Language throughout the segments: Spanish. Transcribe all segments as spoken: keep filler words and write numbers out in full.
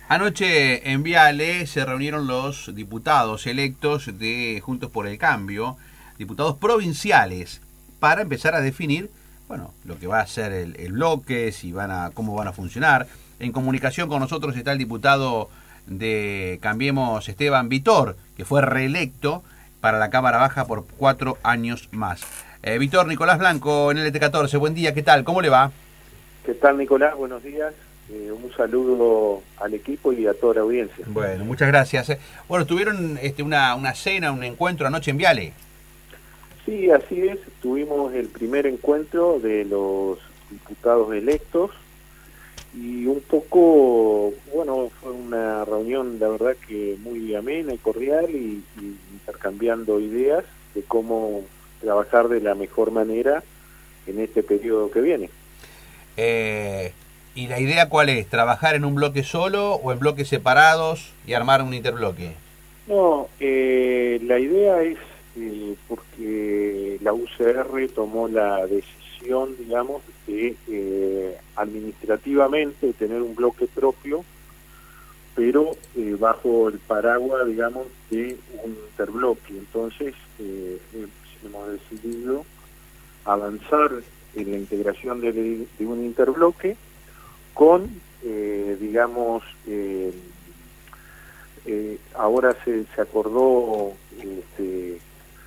Anoche en Viale se reunieron los diputados electos de Juntos por el Cambio, diputados provinciales, para empezar a definir, bueno, lo que va a ser el, el bloque, si van a, cómo van a funcionar. En comunicación con nosotros está el diputado de Cambiemos, Esteban Vitor, que fue reelecto para la Cámara Baja por cuatro años más. Eh, Vitor, Nicolás Blanco en el L T catorce, buen día, ¿qué tal? ¿Cómo le va? ¿Qué tal, Nicolás? Buenos días. Eh, un saludo al equipo y a toda la audiencia. Bueno, muchas gracias. Bueno, tuvieron este, una, una cena, un encuentro anoche en Viale. Sí, así es. Tuvimos el primer encuentro de los diputados electos y un poco, bueno, fue una reunión, la verdad que muy amena y cordial y, y intercambiando ideas de cómo trabajar de la mejor manera en este periodo que viene. Eh... ¿Y la idea cuál es? ¿Trabajar en un bloque solo o en bloques separados y armar un interbloque? No, eh, la idea es, eh, porque la U C R tomó la decisión, digamos, de eh, administrativamente tener un bloque propio, pero eh, bajo el paraguas, digamos, de un interbloque. Entonces, eh, hemos decidido avanzar en la integración de, de un interbloque con, eh, digamos, eh, eh, ahora se, se acordó este,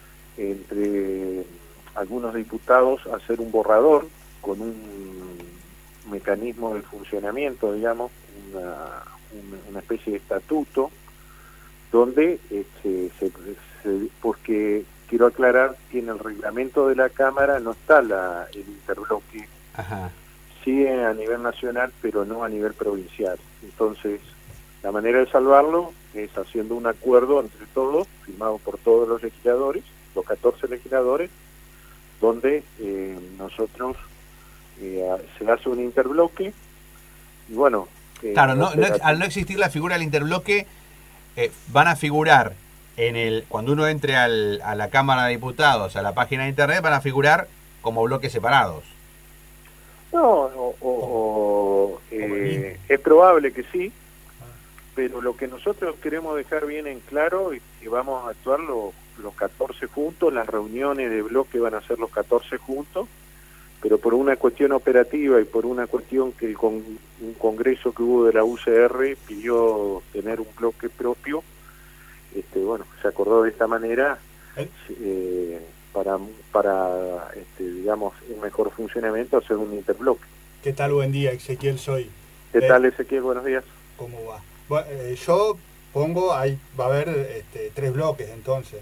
entre algunos diputados hacer un borrador con un mecanismo de funcionamiento, digamos, una, una, una especie de estatuto, donde, este, se, se, porque quiero aclarar que en el reglamento de la Cámara no está la, el interbloque. Ajá. Sí a nivel nacional, pero no a nivel provincial. Entonces, la manera de salvarlo es haciendo un acuerdo entre todos, firmado por todos los legisladores, los catorce legisladores, donde eh, nosotros eh, se hace un interbloque y bueno... Eh, claro, no, no, al no existir la figura del interbloque, eh, van a figurar, en el cuando uno entre al, a la Cámara de Diputados, a la página de Internet, van a figurar como bloques separados. No, o, o, o eh, es probable que sí, pero lo que nosotros queremos dejar bien en claro es que vamos a actuar los, los catorce juntos, las reuniones de bloque van a ser los catorce juntos, pero por una cuestión operativa y por una cuestión que el con, un congreso que hubo de la U C R pidió tener un bloque propio, este, bueno, se acordó de esta manera. Eh, para, para este, digamos, un mejor funcionamiento, hacer un interbloque. ¿Qué tal? Buen día, Ezequiel soy. ¿Qué eh, tal, Ezequiel? Buenos días. ¿Cómo va? Bueno, eh, yo pongo, ahí va a haber este, tres bloques entonces.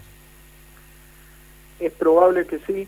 Es probable que sí,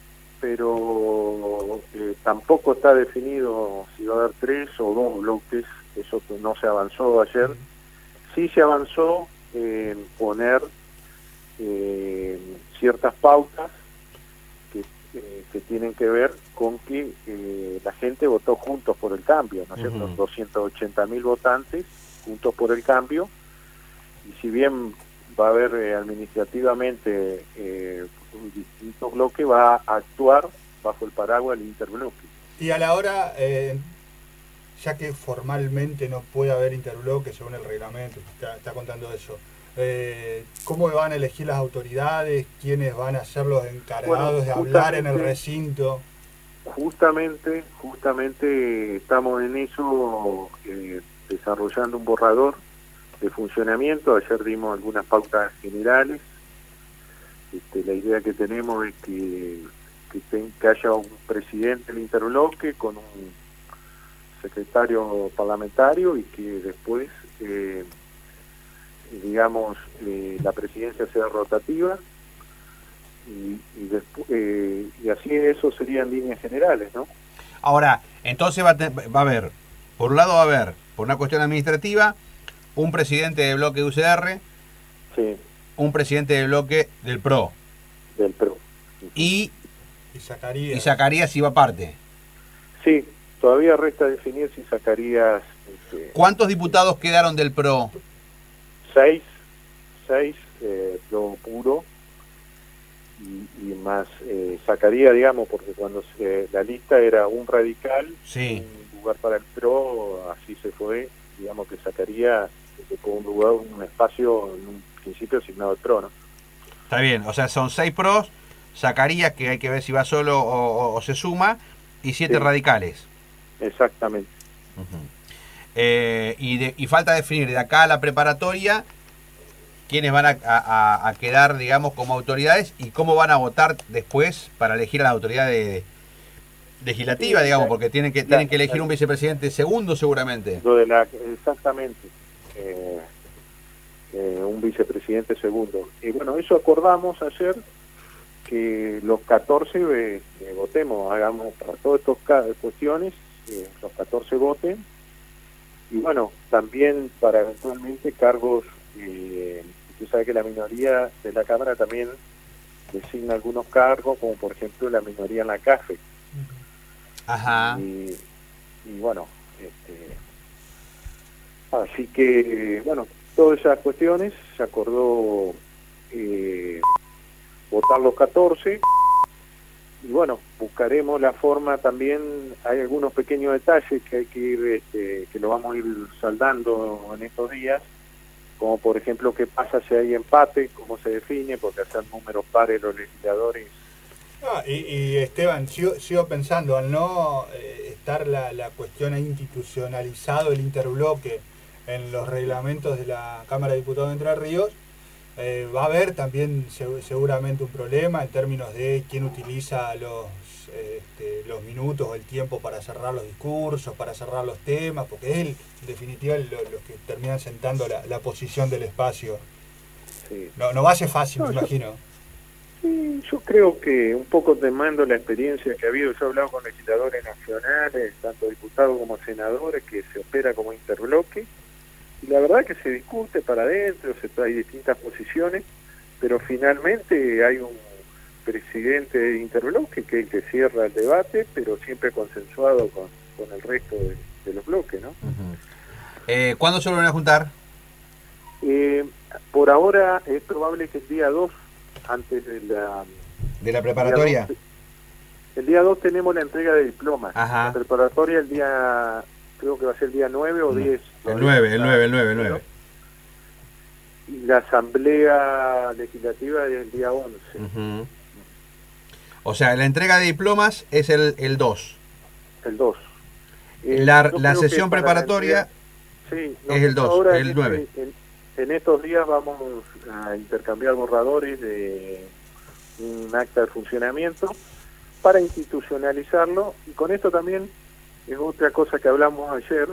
pero eh, tampoco está definido si va a haber tres o dos bloques, eso no se avanzó ayer. Uh-huh. Sí se avanzó en poner Eh, ciertas pautas que, eh, que tienen que ver con que eh, la gente votó Juntos por el Cambio, ¿no es cierto? Uh-huh. doscientos ochenta mil votantes Juntos por el Cambio, y si bien va a haber eh, administrativamente eh, un distinto bloque, va a actuar bajo el paraguas del interbloque. Y a la hora, eh, ya que formalmente no puede haber interbloque según el reglamento, está, está contando eso, Eh, ¿cómo van a elegir las autoridades? ¿Quiénes van a ser los encargados bueno, de hablar en el recinto? Justamente, justamente estamos en eso, eh, desarrollando un borrador de funcionamiento. Ayer dimos algunas pautas generales. Este, la idea que tenemos es que, que, ten, que haya un presidente del interbloque con un secretario parlamentario y que después... Eh, digamos, eh, la presidencia sea rotativa y, y, después, eh, y así eso serían líneas generales, ¿no? Ahora, entonces va a, te, va a haber, por un lado va a haber, por una cuestión administrativa, un presidente del bloque de U C R, sí. Un presidente del bloque del P R O. Del P R O. Y, y Zacarías. Y Zacarías iba aparte. Sí, todavía resta definir si Zacarías... Este, ¿Cuántos diputados quedaron del P R O? Seis, seis, eh, lo puro, y, y más eh, Zacarías, digamos, porque cuando se, la lista era un radical, sí. un lugar para el P R O, así se fue, digamos que sacaría de un lugar, un espacio en un principio asignado al PRO, ¿no? Está bien, o sea, son seis pros, sacaría, que hay que ver si va solo o, o, o se suma, y siete Sí. radicales. Exactamente. Uh-huh. eh, y, de, y falta definir de acá a la preparatoria quiénes van a, a, a quedar, digamos, como autoridades y cómo van a votar después para elegir a la autoridad de, legislativa, Sí, digamos, la, porque tienen que, la, tienen que elegir la, un vicepresidente segundo seguramente. Lo de la, exactamente. Eh, eh, un vicepresidente segundo. Y bueno, eso acordamos ayer, que los catorce eh, eh, votemos, hagamos para todas estas cuestiones, eh, los catorce voten, y bueno, también para eventualmente cargos, eh, usted sabe que la minoría de la Cámara también designa algunos cargos, como por ejemplo la minoría en la C A F E. Ajá. Y, y bueno, este, así que, bueno, todas esas cuestiones se acordó eh, votar los catorce, y bueno, buscaremos la forma también. Hay algunos pequeños detalles que hay que ir, este, que lo vamos a ir saldando en estos días, como por ejemplo qué pasa si hay empate, cómo se define, porque hacer números pares los legisladores. Ah, y, y Esteban, sigo, sigo pensando, al no eh, estar la, la cuestión institucionalizado, el interbloque en los reglamentos de la Cámara de Diputados de Entre Ríos, eh, va a haber también se, seguramente un problema en términos de quién utiliza los, eh, este, los minutos o el tiempo para cerrar los discursos, para cerrar los temas, porque es él, en definitiva, los lo que terminan sentando la, la posición del espacio. Sí. No, no va a ser fácil, No, me yo, imagino. Sí, yo creo que un poco tomando la experiencia que ha habido, yo he hablado con legisladores nacionales, tanto diputados como senadores, que se opera como interbloque, y la verdad que se discute para adentro, se hay distintas posiciones, pero finalmente hay un presidente de interbloque que es el que cierra el debate, pero siempre consensuado con, con el resto de, de los bloques, ¿no? Uh-huh. eh, ¿Cuándo se vuelven a juntar? Eh, por ahora es probable que el día dos, antes de la... ¿De la preparatoria? El día dos tenemos la entrega de diplomas. Ajá. La preparatoria el día, creo que va a ser el día nueve o diez. El nueve, el nueve, el nueve, el nueve. Y la asamblea legislativa es el día once. Uh-huh. O sea, la entrega de diplomas es el, el dos. El dos. Eh, la la sesión preparatoria la sí, es el dos, el en nueve. Este, en, en estos días vamos a intercambiar borradores de un acta de funcionamiento para institucionalizarlo, y con esto también es otra cosa que hablamos ayer,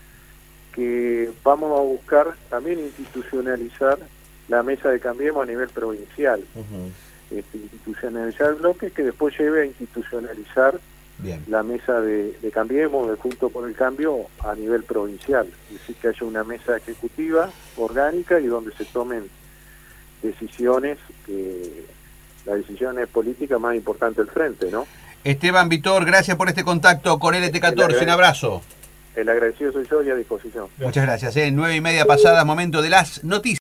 que vamos a buscar también institucionalizar la mesa de Cambiemos a nivel provincial. Uh-huh. Este, institucionalizar el bloque que después lleve a institucionalizar Bien. la mesa de, de Cambiemos, de Juntos por el Cambio, a nivel provincial. Es decir, que haya una mesa ejecutiva orgánica y donde se tomen decisiones, que las decisiones políticas más importantes del frente, ¿no? Esteban Vitor, gracias por este contacto con L T catorce, un abrazo. El agradecido soy yo y a disposición. Muchas gracias. ¿eh? Nueve y media pasadas, momento de las noticias.